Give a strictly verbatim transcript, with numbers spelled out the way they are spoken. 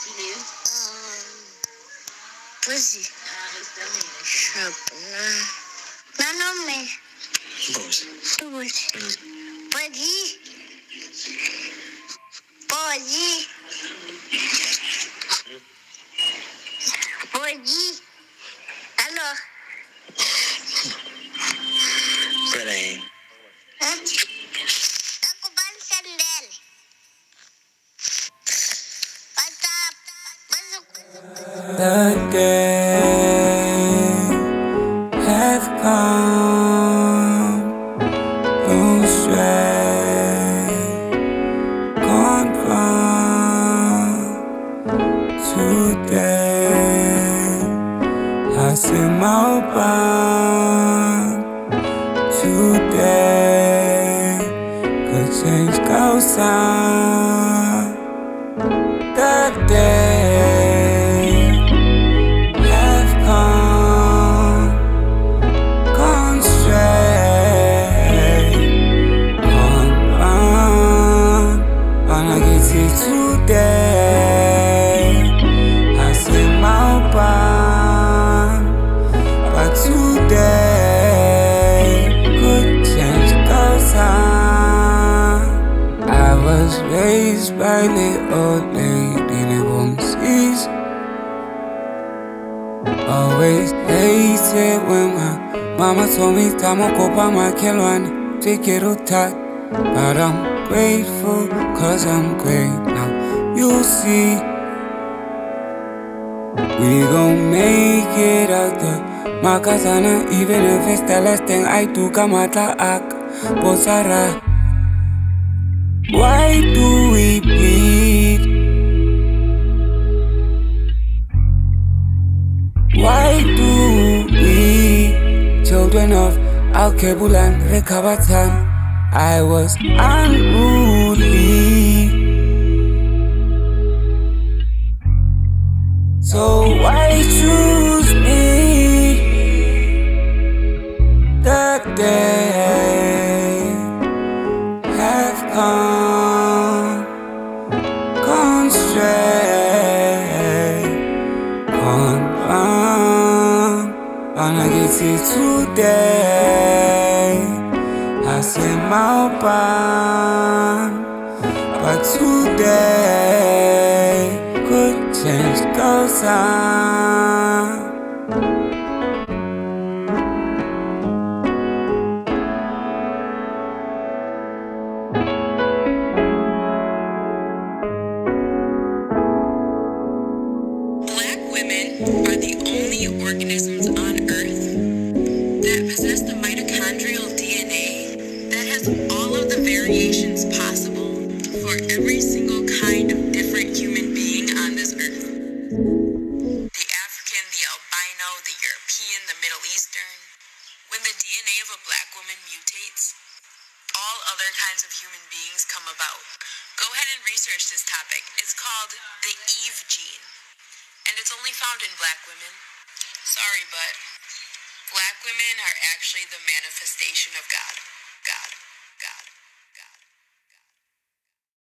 Pussy. Chapna. Nanome. Bose. Bose. Podi. Podi. Podi. Alors. Peraí. Hã? Tá com bala dele. Vai tá. The day have come, no stray, gone from today. I see my bond today. Could change goes on. The day have come, gone straight, gone on. Wanna get it today. I see my bond, but today could change goes on. I was raised by the old lady living seas. Always hated when my mama told me Tamo kopa makelwan take it out. But I'm grateful cause I'm great now. You see, we gon' make it out the Makasana, even if it's the last thing I do. Kamata ak Bosara. Why do we bleed? Why do we, children of Al-Kebul and Rekabatan, I was unruly. So why choose me? The day have come, gone straight, gone wrong. Wanna get it today. I say my bond, but today could change goes on. Black women are the only organisms on Earth that possess the mitochondrial D N A that has all of the variations possible for every single kind of different human being on this Earth. The African, the albino, the European, the Middle Eastern. When the D N A of a black woman mutates, all other kinds of human beings come about. Go ahead and research this topic. It's called the Eve gene. And it's only found in black women. Sorry, but black women are actually the manifestation of God.